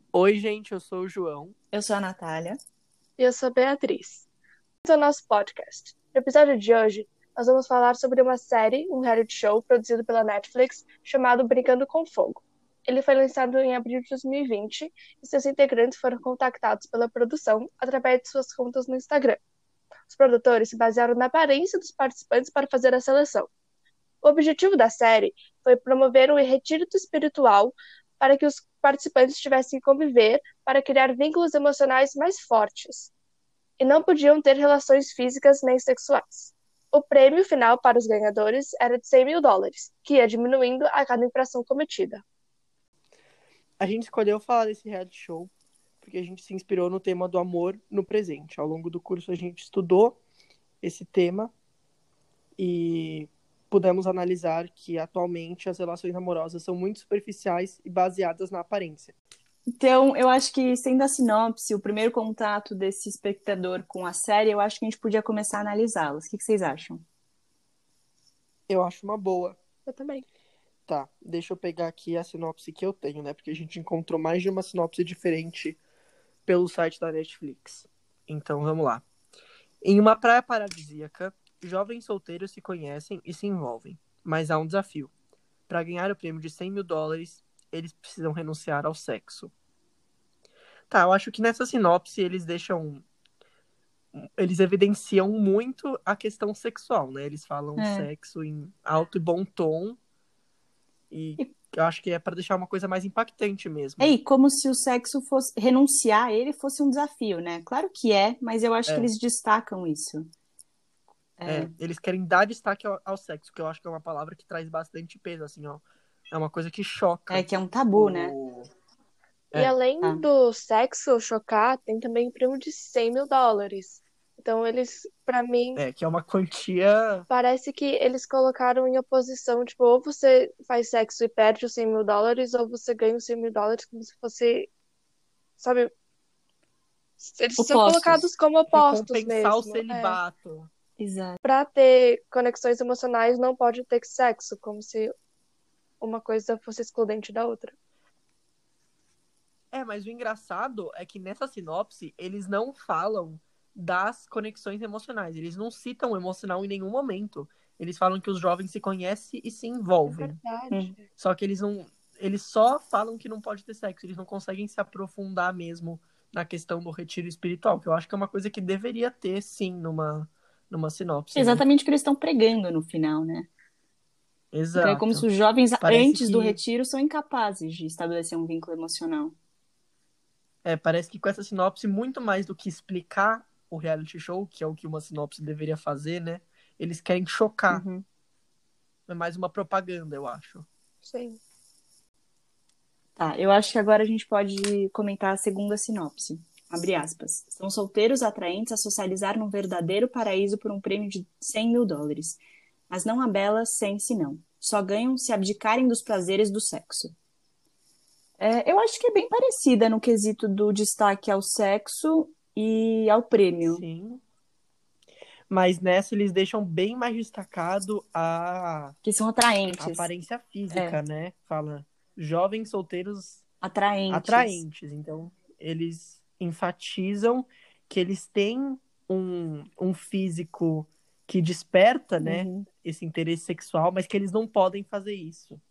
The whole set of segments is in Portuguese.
Oi, gente, eu sou o João. Eu sou a Natália. E eu sou a Beatriz. Esse é o nosso podcast. No episódio de hoje, nós vamos falar sobre uma série, um reality show produzido pela Netflix chamado Brincando com Fogo. Ele foi lançado em abril de 2020 e seus integrantes foram contactados pela produção através de suas contas no Instagram. Os produtores se basearam na aparência dos participantes para fazer a seleção. O objetivo da série foi promover o retiro espiritual para que os participantes tivessem que conviver para criar vínculos emocionais mais fortes e não podiam ter relações físicas nem sexuais. O prêmio final para os ganhadores era de US$ 100.000, que ia diminuindo a cada infração cometida. A gente escolheu falar desse reality show porque a gente se inspirou no tema do amor no presente. Ao longo do curso a gente estudou esse tema e pudemos analisar que atualmente as relações amorosas são muito superficiais e baseadas na aparência. Então, eu acho que, sendo a sinopse, o primeiro contato desse espectador com a série, eu acho que a gente podia começar a analisá-las. O que vocês acham? Eu acho uma boa. Eu também. Tá, deixa eu pegar aqui a sinopse que eu tenho, né? Porque a gente encontrou mais de uma sinopse diferente pelo site da Netflix. Então, vamos lá. Em uma praia paradisíaca, jovens solteiros se conhecem e se envolvem. Mas há um desafio. Para ganhar o prêmio de US$ 100.000, eles precisam renunciar ao sexo. Tá, eu acho que nessa sinopse eles evidenciam muito a questão sexual, né? Eles falam sexo em alto e bom tom. E eu acho que é para deixar uma coisa mais impactante mesmo. E como se o sexo fosse... renunciar a ele fosse um desafio, né? Claro que é, mas eu acho que eles destacam isso. Eles querem dar destaque ao sexo, que eu acho que é uma palavra que traz bastante peso, assim, ó. É uma coisa que choca. Que é um tabu, né? E além do sexo chocar, tem também o prêmio de US$ 100.000. Então eles, pra mim, que é uma quantia... parece que eles colocaram em oposição, tipo, ou você faz sexo e perde os US$ 100.000, ou você ganha os US$ 100.000 como se fosse, sabe? Eles são Opostos. colocados como opostos Recompensar o mesmo. celibato. Exato. Pra ter conexões emocionais, não pode ter sexo, como se uma coisa fosse excludente da outra. Mas o engraçado é que nessa sinopse, eles não falam das conexões emocionais. Eles não citam o emocional em nenhum momento. Eles falam que os jovens se conhecem e se É envolvem. verdade. Só que eles não... Eles só falam que não pode ter sexo. Eles não conseguem se aprofundar mesmo na questão do retiro espiritual, que eu acho que é uma coisa que deveria ter, sim, numa sinopse. Exatamente o que eles estão pregando no final, né? Exato. Então é como se os jovens, Parece antes do retiro, são incapazes de estabelecer um vínculo emocional. Parece que com essa sinopse, muito mais do que explicar o reality show, que é o que uma sinopse deveria fazer, né? Eles querem chocar. É mais uma propaganda, eu acho. Sim. Tá, eu acho que agora a gente pode comentar a segunda sinopse. Abre aspas. São solteiros atraentes a socializar num verdadeiro paraíso por um prêmio de US$ 100.000. Mas não há belas sem senão. Só ganham se abdicarem dos prazeres do sexo. Eu acho que é bem parecida no quesito do destaque ao sexo e ao prêmio. Sim. Mas nessa eles deixam bem mais destacado que são a atraentes. aparência física, né? Fala jovens solteiros atraentes. Então, eles enfatizam que eles têm um físico que desperta, né? Esse interesse sexual, mas que eles não podem fazer isso.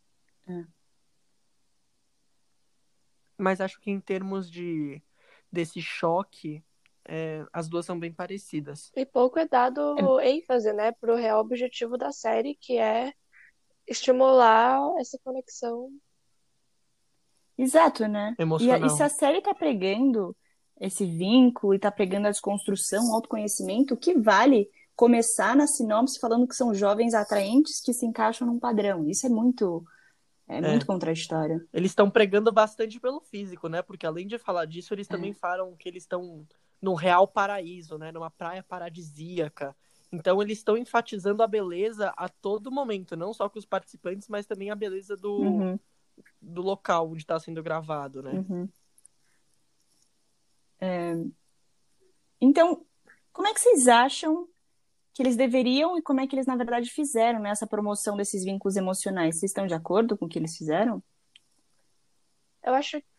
Mas acho que em termos desse choque, as duas são bem parecidas. E pouco é dado ênfase, né, pro real objetivo da série, que é estimular essa conexão. Exato, né? E se a série tá pregando esse vínculo e tá pregando a desconstrução, o autoconhecimento, o que vale começar na sinopse falando que são jovens atraentes que se encaixam num padrão? Isso é muito contraditório. Eles estão pregando bastante pelo físico, né? Porque além de falar disso, eles também falam que eles estão num real paraíso, né? Numa praia paradisíaca. Então eles estão enfatizando a beleza a todo momento, não só com os participantes, mas também a beleza do local onde está sendo gravado, né? Então, como é que vocês acham que eles deveriam e como é que eles, na verdade, fizeram nessa promoção desses vínculos emocionais? Vocês estão de acordo com o que eles fizeram? Eu acho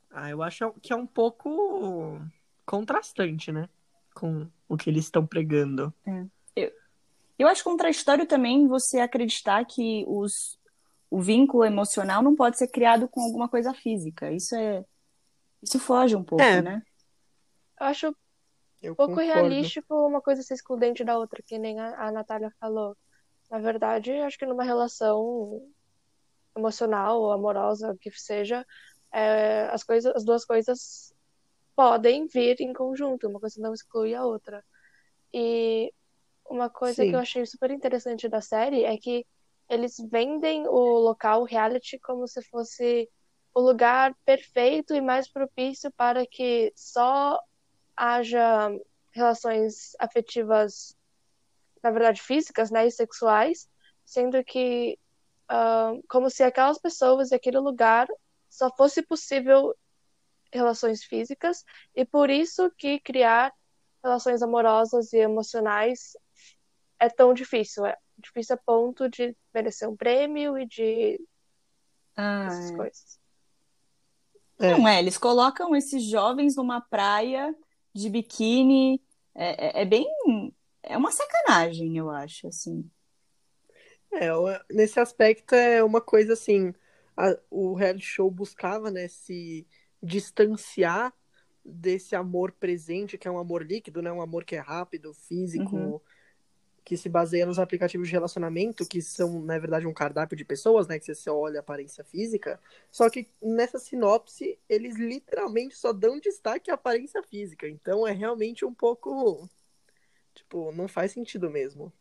Eu acho que é um pouco contrastante, né? Com o que eles estão pregando. Eu, eu acho contraditório também você acreditar que o vínculo emocional não pode ser criado com alguma coisa física. Isso foge um pouco, É, né? Eu acho eu pouco concordo. realístico uma coisa ser excludente da outra, que nem a Natália falou. Na verdade, acho que numa relação emocional ou amorosa, o que seja, as duas coisas podem vir em conjunto, uma coisa não exclui a outra. E uma coisa que eu Sim. achei super interessante da série é que eles vendem o local, o reality, como se fosse o lugar perfeito e mais propício para que só haja relações afetivas, na verdade físicas, né, e sexuais, sendo que como se aquelas pessoas e aquele lugar só fosse possível relações físicas e por isso que criar relações amorosas e emocionais é tão difícil. É difícil a ponto de merecer um prêmio e de essas Ah, coisas. É, não é, eles colocam esses jovens numa praia de biquíni. É bem. É uma sacanagem, eu acho, assim. nesse aspecto é uma coisa assim, o reality show buscava, né, se distanciar desse amor presente, que é um amor líquido, né, um amor que é rápido, Uhum. físico, que se baseia nos aplicativos de relacionamento, que são, na verdade, um cardápio de pessoas, né, que você só olha a aparência física, só que nessa sinopse, eles literalmente só dão destaque à aparência física, então é realmente um pouco, tipo, não faz sentido mesmo.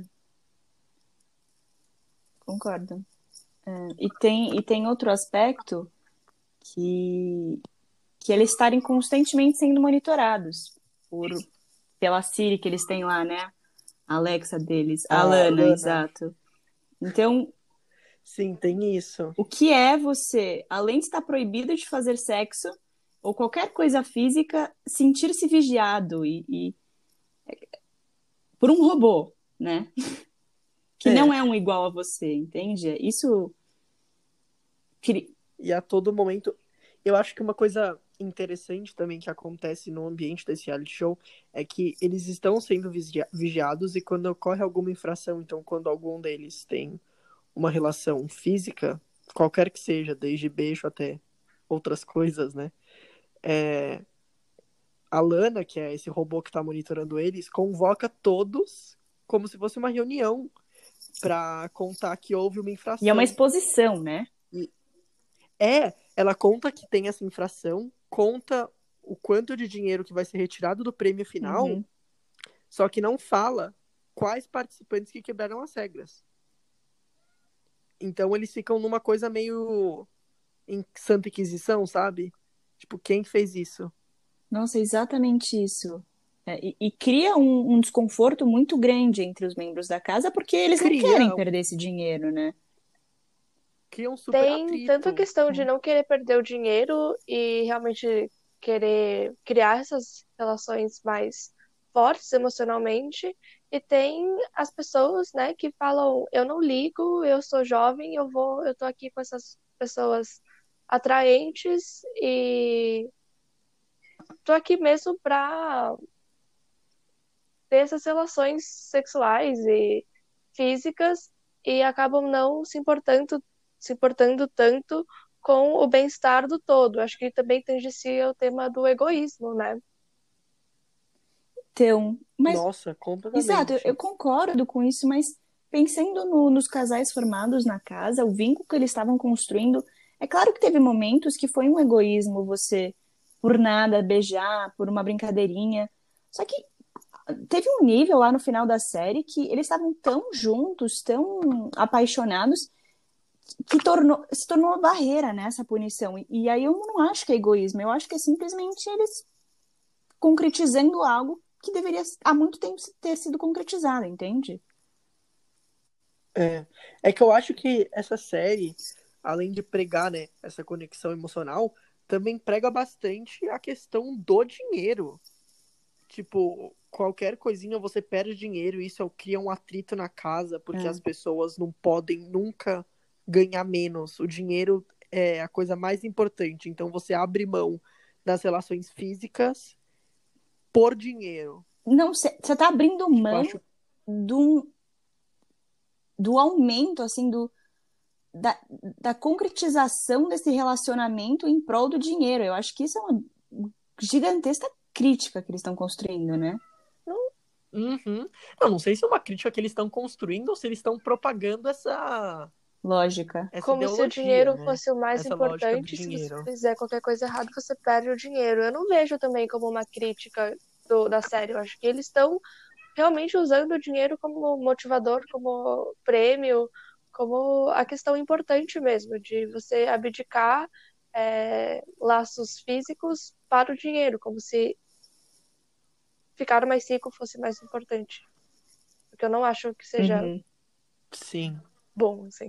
Concordo. E tem outro aspecto que, que eles estarem constantemente sendo monitorados por, pela Siri que eles têm lá, né? A Alexa deles, a A Lana, Lana, exato. Então, sim, tem isso. o que é você, além de estar proibido de fazer sexo ou qualquer coisa física, sentir-se vigiado e por um robô, né? Que não É, é um igual a você, entende? Isso. e a todo momento. Eu acho que uma coisa interessante também que acontece no ambiente desse reality show é que eles estão sendo vigiados e quando ocorre alguma infração, então quando algum deles tem uma relação física, qualquer que seja, desde beijo até outras coisas, né? É, a Lana, que é esse robô que está monitorando eles, convoca todos como se fosse uma reunião para contar que houve uma E é uma infração. exposição, né? Ela conta que tem essa infração, conta o quanto de dinheiro que vai ser retirado do prêmio final, Uhum. só que não fala quais participantes que quebraram as regras. Então eles ficam numa coisa meio em Santa Inquisição, sabe? Tipo, quem fez isso? Nossa, é exatamente isso. E cria um desconforto muito grande entre os membros da casa porque eles não querem Cria, perder esse dinheiro, né? cria um super Tem tanto a atrito. questão de não querer perder o dinheiro e realmente querer criar essas relações mais fortes emocionalmente, e tem as pessoas, né, que falam, eu não ligo, eu sou jovem, eu tô aqui com essas pessoas atraentes e tô aqui mesmo pra ter essas relações sexuais e físicas e acabam não se importando tanto com o bem-estar do todo. Acho que também tangencia o tema do egoísmo, né? Então, mas, Nossa, exato, eu completamente. concordo com isso, mas pensando nos casais formados na casa, o vínculo que eles estavam construindo, é claro que teve momentos que foi um egoísmo você, por nada, beijar, por uma brincadeirinha. Só que teve um nível lá no final da série que eles estavam tão juntos, tão apaixonados, que se tornou uma barreira nessa punição. E aí eu não acho que é egoísmo, eu acho que é simplesmente eles concretizando algo que deveria há muito tempo ter sido concretizado, entende? É que eu acho que essa série, além de pregar, né, essa conexão emocional, também prega bastante a questão do dinheiro. Tipo, qualquer coisinha você perde dinheiro, e isso cria um atrito na casa, porque as É. pessoas não podem nunca ganhar menos. O dinheiro é a coisa mais importante. Então você abre mão das relações físicas por dinheiro. Não, você tá abrindo Tipo, mão acho... do aumento, assim, da concretização desse relacionamento em prol do dinheiro. Eu acho que isso é uma gigantesca crítica que eles estão construindo, né? Uhum. Eu não sei se é uma crítica que eles estão construindo ou se eles estão propagando Lógica. essa Como se o ideologia, dinheiro né? fosse o mais Essa lógica do importante. Se você dinheiro. fizer qualquer coisa errada, você perde o dinheiro. Eu não vejo também como uma crítica da série. Eu acho que eles estão realmente usando o dinheiro como motivador, como prêmio, como a questão importante mesmo, de você abdicar laços físicos para o dinheiro, como se ficar mais rico fosse mais importante. Porque eu não acho que seja Uhum. Sim. bom, assim.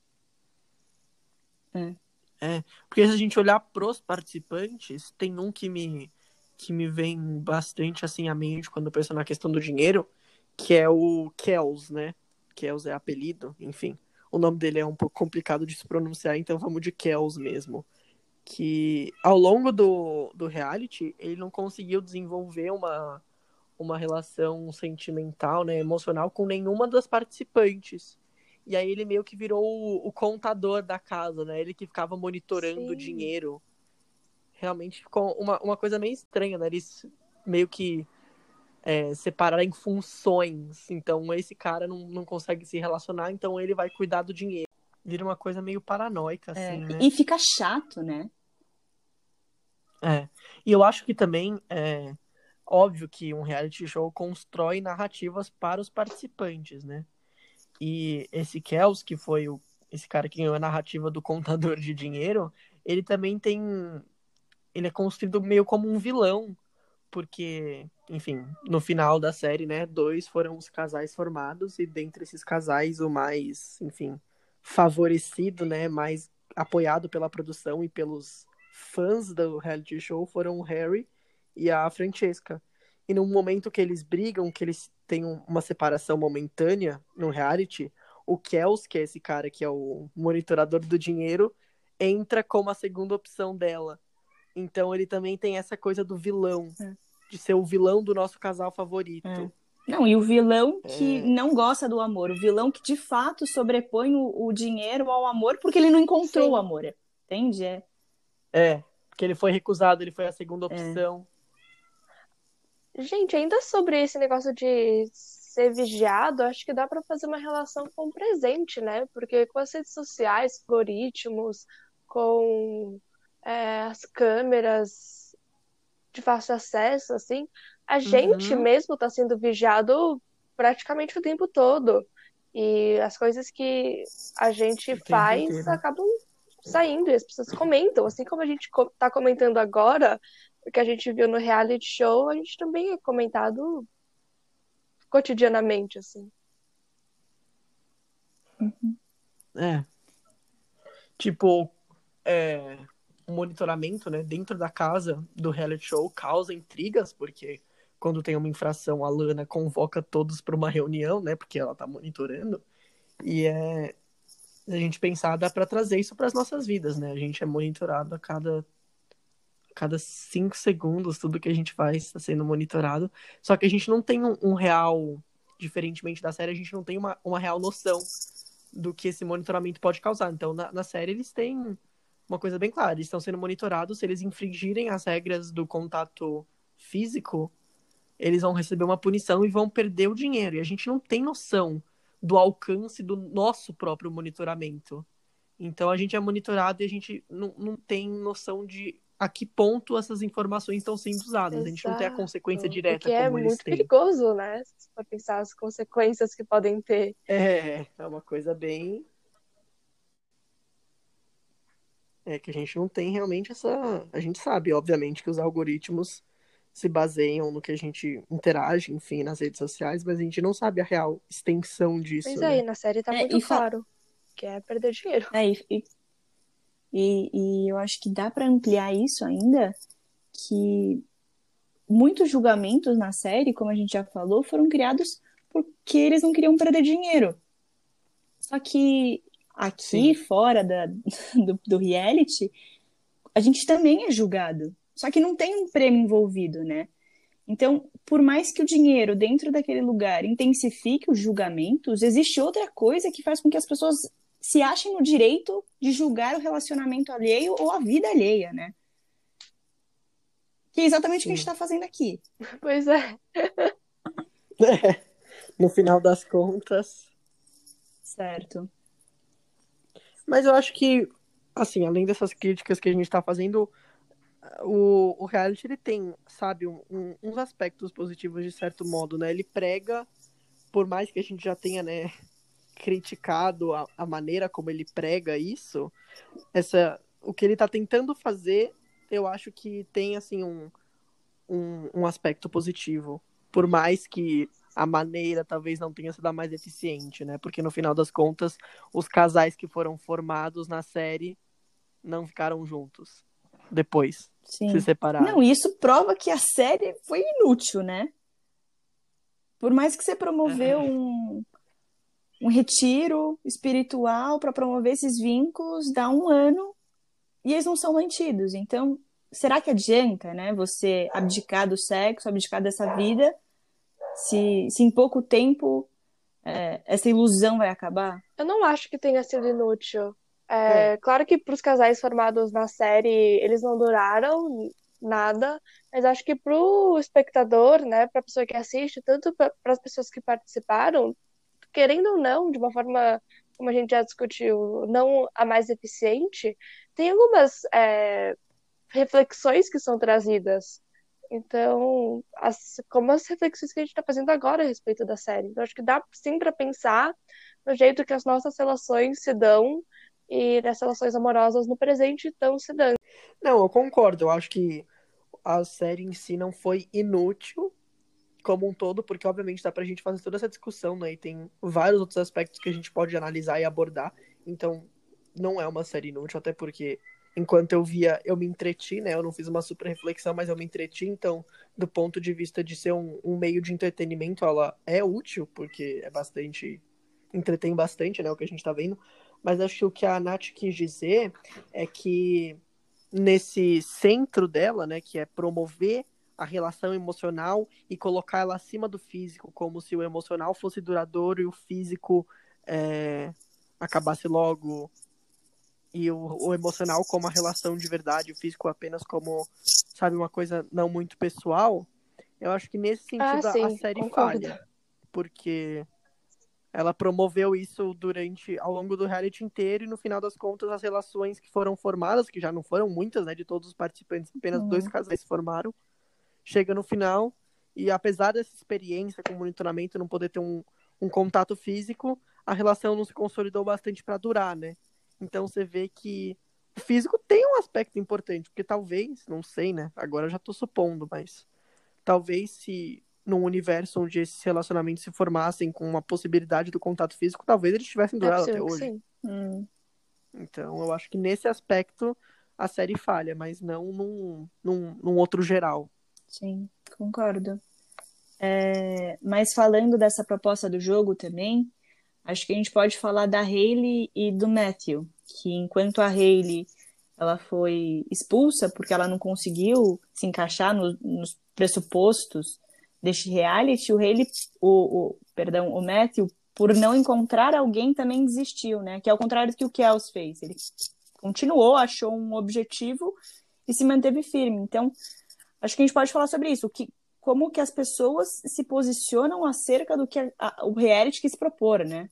Porque se a gente olhar pros participantes, tem um que me vem bastante assim à mente quando eu penso na questão do dinheiro, que é o Kels, né? Kels é apelido, enfim. O nome dele é um pouco complicado de se pronunciar, então vamos de Kels mesmo. Que ao longo do reality, ele não conseguiu desenvolver uma relação sentimental, né, emocional com nenhuma das participantes. E aí ele meio que virou o contador da casa, né? Ele que ficava monitorando o Sim. dinheiro. Realmente ficou uma coisa meio estranha, né? Eles meio que separaram em funções. Então esse cara não consegue se relacionar, então ele vai cuidar do dinheiro. Vira uma coisa meio paranoica, assim, né? E fica chato, né? E eu acho que também óbvio que um reality show constrói narrativas para os participantes, né? E esse Kels, que foi esse cara que ganhou a narrativa do contador de dinheiro, ele também tem. Ele é construído meio como um vilão, porque, enfim, no final da série, né, 2 foram os casais formados, e dentre esses casais, o mais, enfim, favorecido, né, mais apoiado pela produção e pelos fãs do reality show foram o Harry e a Francesca. E no momento que eles brigam, que eles têm uma separação momentânea no reality, o Kels, que é esse cara que é o monitorador do dinheiro, entra como a segunda opção dela. Então ele também tem essa coisa do vilão, de ser o vilão do nosso casal favorito. Não, e o vilão que não gosta do amor, o vilão que de fato sobrepõe o dinheiro ao amor porque ele não encontrou o Sim. amor. Entende? Porque ele foi recusado, ele foi a segunda opção. Gente, ainda sobre esse negócio de ser vigiado, acho que dá para fazer uma relação com o presente, né? Porque com as redes sociais, algoritmos, com as câmeras de fácil acesso, assim, a gente Uhum. mesmo está sendo vigiado praticamente o tempo todo. E as coisas que a gente O tempo faz inteiro. acabam saindo e as pessoas comentam. Assim como a gente tá comentando agora, o que a gente viu no reality show, a gente também é comentado cotidianamente, assim. É. Tipo, o monitoramento, né, dentro da casa do reality show causa intrigas, porque quando tem uma infração, a Lana convoca todos para uma reunião, né, porque ela tá monitorando. E a gente pensar, dá para trazer isso para as nossas vidas, né? A gente é monitorado a cada 5 segundos, tudo que a gente faz está sendo monitorado. Só que a gente não tem um real, diferentemente da série, a gente não tem uma real noção do que esse monitoramento pode causar. Então, na série, eles têm uma coisa bem clara: eles estão sendo monitorados. Se eles infringirem as regras do contato físico, eles vão receber uma punição e vão perder o dinheiro. E a gente não tem noção do alcance do nosso próprio monitoramento. Então a gente é monitorado e a gente não tem noção de a que ponto essas informações estão sendo usadas. A gente não tem a Exato. consequência O direta que é como eles muito têm. perigoso, né? Se for pensar as consequências que podem ter. É uma coisa bem. Que a gente não tem realmente essa. A gente sabe, obviamente, que os algoritmos se baseiam no que a gente interage, enfim, nas redes sociais, mas a gente não sabe a real extensão Mas disso, aí, né? na série tá É, muito claro que é perder dinheiro. e eu acho que dá para ampliar isso ainda, que muitos julgamentos na série, como a gente já falou, foram criados porque eles não queriam perder dinheiro. Só que Aqui, fora do reality, a gente também é julgado. Só que não tem um prêmio envolvido, né? Então, por mais que o dinheiro dentro daquele lugar intensifique os julgamentos, existe outra coisa que faz com que as pessoas se achem no direito de julgar o relacionamento alheio ou a vida alheia, né? Que é exatamente o que a gente está fazendo aqui. Pois é. No final das contas. Certo. Mas eu acho que, assim, além dessas críticas que a gente tá fazendo, o reality, ele tem, sabe, uns aspectos positivos de certo modo, né? Ele prega, por mais que a gente já tenha, né, criticado a maneira como ele prega isso, o que ele tá tentando fazer, eu acho que tem, assim, um aspecto positivo. Por mais que a maneira talvez não tenha sido a mais eficiente, né? Porque no final das contas, os casais que foram formados na série não ficaram juntos depois. Sim. Se separaram. Não, isso prova que a série foi inútil, né? Por mais que você promoveu um retiro espiritual para promover esses vínculos, dá 1 ano e eles não são mantidos. Então, será que adianta, né? Você abdicar do sexo, abdicar dessa vida, se em pouco tempo essa ilusão vai acabar? Eu não acho que tenha sido inútil. Claro que para os casais formados na série, eles não duraram nada, mas acho que para o espectador, né, para a pessoa que assiste, tanto para as pessoas que participaram, querendo ou não, de uma forma, como a gente já discutiu, não a mais eficiente, tem algumas reflexões que são trazidas. Então, como as reflexões que a gente está fazendo agora a respeito da série. Então, acho que dá sim para pensar no jeito que as nossas relações se dão e nas relações amorosas no presente estão se dando. Não, eu concordo. Eu acho que a série em si não foi inútil como um todo, porque obviamente dá pra gente fazer toda essa discussão, né? E tem vários outros aspectos que a gente pode analisar e abordar. Então, não é uma série inútil, até porque enquanto eu via, eu me entreti, né? Eu não fiz uma super reflexão, mas eu me entreti. Então, do ponto de vista de ser um meio de entretenimento, ela é útil, porque é bastante. Entretém bastante, né? O que a gente tá vendo. Mas acho que o que a Nath quis dizer é que nesse centro dela, né, que é promover a relação emocional e colocar ela acima do físico, como se o emocional fosse duradouro e o físico acabasse logo, e o emocional como a relação de verdade, o físico apenas como, sabe, uma coisa não muito pessoal. Eu acho que nesse sentido a Sim, série concordo. falha, porque ela promoveu isso ao longo do reality inteiro, e no final das contas as relações que foram formadas, que já não foram muitas, né, de todos os participantes, apenas 2 casais se formaram, chega no final, e apesar dessa experiência com monitoramento não poder ter um contato físico, a relação não se consolidou bastante para durar, né? Então você vê que o físico tem um aspecto importante, porque talvez, não sei, né, agora eu já tô supondo, mas talvez se num universo onde esses relacionamentos se formassem com uma possibilidade do contato físico, talvez eles tivessem É durado até possível que hoje. sim. Então, eu acho que nesse aspecto a série falha, mas não num outro geral. Sim, concordo. Mas falando dessa proposta do jogo também, acho que a gente pode falar da Hailey e do Matthew, que enquanto a Hailey ela foi expulsa porque ela não conseguiu se encaixar nos pressupostos deste reality, o Matthew, por não encontrar alguém, também desistiu, né? Que é o contrário do que o Kels fez. Ele continuou, achou um objetivo e se manteve firme. Então, acho que a gente pode falar sobre isso. Como que as pessoas se posicionam acerca do que o reality quis propor, né?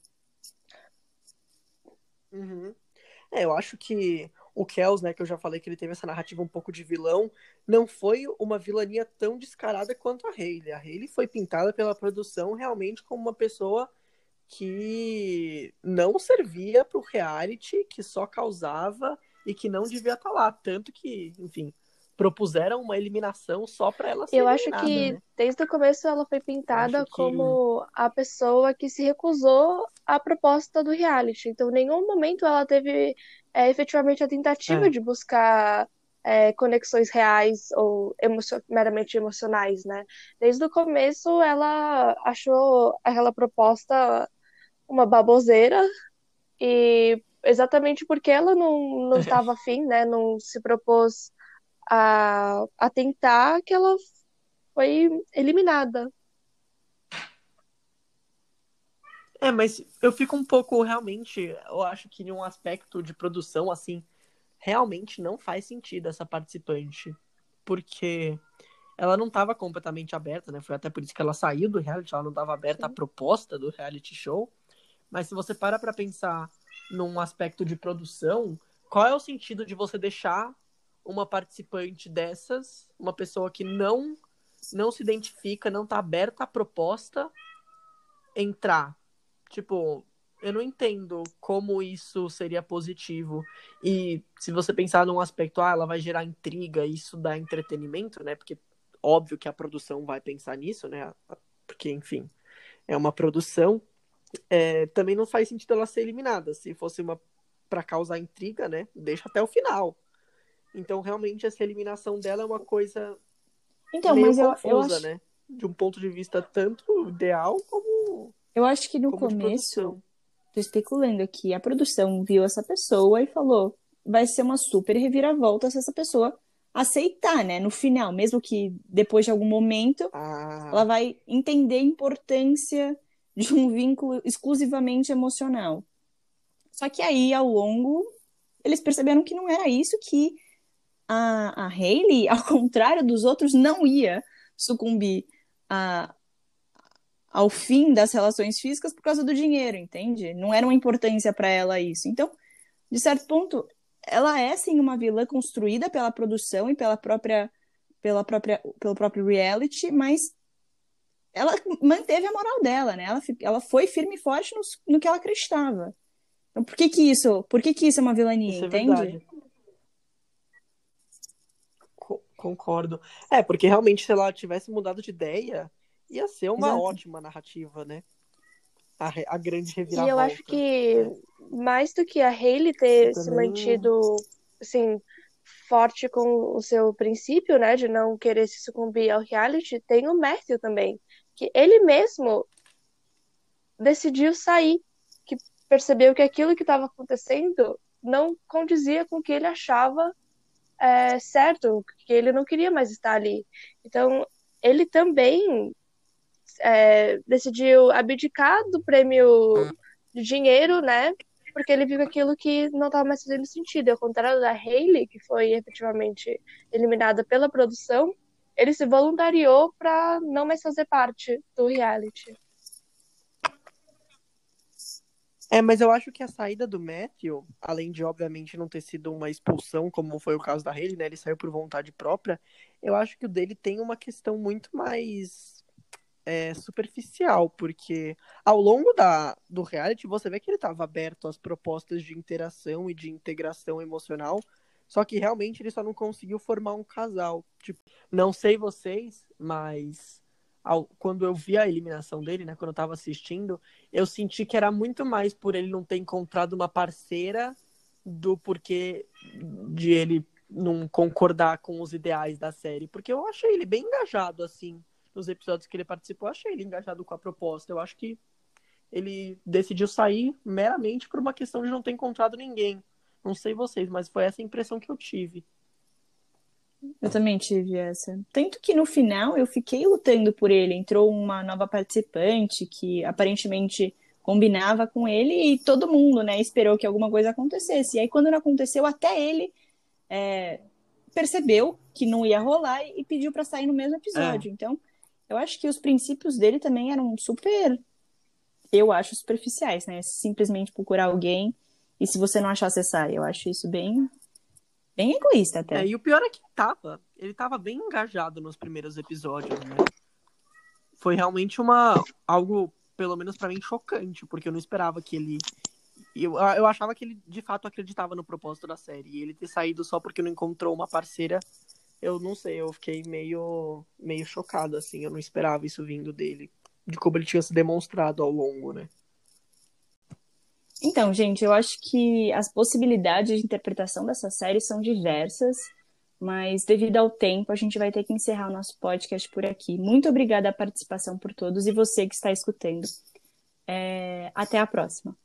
Uhum. Eu acho que o Kels, né, que eu já falei que ele teve essa narrativa um pouco de vilão, não foi uma vilania tão descarada quanto a Hailey. A Hailey foi pintada pela produção realmente como uma pessoa que não servia para o reality, que só causava e que não devia estar lá. Tanto que, enfim, propuseram uma eliminação só para ela ser Eu acho eliminada, que né? desde o começo ela foi Eu acho pintada que. como a pessoa que se recusou à proposta do reality. Então, em nenhum momento ela teve efetivamente a tentativa É. de buscar conexões reais ou meramente emocionais, né? Desde o começo ela achou aquela proposta uma baboseira e exatamente porque ela não estava afim, né? Não se propôs a tentar, que ela foi eliminada. Mas eu fico um pouco, realmente, eu acho que em um aspecto de produção, assim, realmente não faz sentido essa participante. Porque ela não estava completamente aberta, né? Foi até por isso que ela saiu do reality, ela não estava aberta à Sim. proposta do reality show. Mas se você para pra pensar num aspecto de produção, qual é o sentido de você deixar uma participante dessas, uma pessoa que não se identifica, não tá aberta à proposta, entrar? Tipo, eu não entendo como isso seria positivo. E se você pensar num aspecto, ela vai gerar intriga, isso dá entretenimento, né? Porque óbvio que a produção vai pensar nisso, né? Porque, enfim, é uma produção. Também não faz sentido ela ser eliminada. Se fosse uma para causar intriga, né? Deixa até o final. Então, realmente, essa eliminação dela é uma coisa Então, meio mas eu confusa, acho, né? De um ponto de vista tanto ideal eu acho que no como de começo, produção. tô especulando aqui, a produção viu essa pessoa e falou, vai ser uma super reviravolta se essa pessoa aceitar, né? No final, mesmo que depois de algum momento ela Ah, vai entender a importância de um vínculo exclusivamente emocional. Só que aí, ao longo, eles perceberam que não era isso, que a Hailey, ao contrário dos outros, não ia sucumbir a, ao fim das relações físicas por causa do dinheiro, entende? Não era uma importância para ela isso. Então, de certo ponto, ela é sim uma vilã construída pela produção e pelo próprio reality, mas ela manteve a moral dela, né? Ela foi firme e forte no que ela acreditava. Então, por que que isso é uma vilania, isso é entende? verdade. Concordo. Porque realmente, se ela tivesse mudado de ideia, ia ser uma Exato. ótima narrativa, né? A grande E eu acho reviravolta. que mais do que a Hailey E ter se também. mantido, assim, forte com o seu princípio, né, de não querer se sucumbir ao reality, tem o Matthew também, que ele mesmo decidiu sair, que percebeu que aquilo que estava acontecendo não condizia com o que ele achava certo, que ele não queria mais estar ali. Então, ele também decidiu abdicar do prêmio de dinheiro, né? Porque ele viu aquilo que não estava mais fazendo sentido. Ao contrário da Hailey, que foi efetivamente eliminada pela produção, ele se voluntariou para não mais fazer parte do reality. Mas eu acho que a saída do Matthew, além de, obviamente, não ter sido uma expulsão, como foi o caso da Hailey, né? Ele saiu por vontade própria. Eu acho que o dele tem uma questão muito mais superficial, porque ao longo do reality você vê que ele estava aberto às propostas de interação e de integração emocional, só que realmente ele só não conseguiu formar um casal. Tipo, não sei vocês, mas quando eu vi a eliminação dele, né, quando eu tava assistindo, eu senti que era muito mais por ele não ter encontrado uma parceira do porquê de ele não concordar com os ideais da série, porque eu achei ele bem engajado, assim, nos episódios que ele participou, eu achei ele engajado com a proposta. Eu acho que ele decidiu sair meramente por uma questão de não ter encontrado ninguém. Não sei vocês, mas foi essa a impressão que eu tive. Eu também tive essa. Tanto que no final eu fiquei lutando por ele. Entrou uma nova participante que aparentemente combinava com ele e todo mundo, né, esperou que alguma coisa acontecesse. E aí, quando não aconteceu, até ele percebeu que não ia rolar e pediu para sair no mesmo É. episódio. Então, eu acho que os princípios dele também eram super, eu acho, superficiais, né? Simplesmente procurar alguém e se você não achar, você sai. Eu acho isso bem, bem egoísta até. E o pior é que ele tava bem engajado nos primeiros episódios, né? Foi realmente algo, pelo menos pra mim, chocante, porque eu não esperava que ele. Eu achava que ele de fato acreditava no propósito da série. E ele ter saído só porque não encontrou uma parceira, eu não sei, eu fiquei meio chocado, assim. Eu não esperava isso vindo dele. De como ele tinha se demonstrado ao longo, né? Então, gente, eu acho que as possibilidades de interpretação dessa série são diversas, mas devido ao tempo, a gente vai ter que encerrar o nosso podcast por aqui. Muito obrigada à participação por todos e você que está escutando. Até a próxima.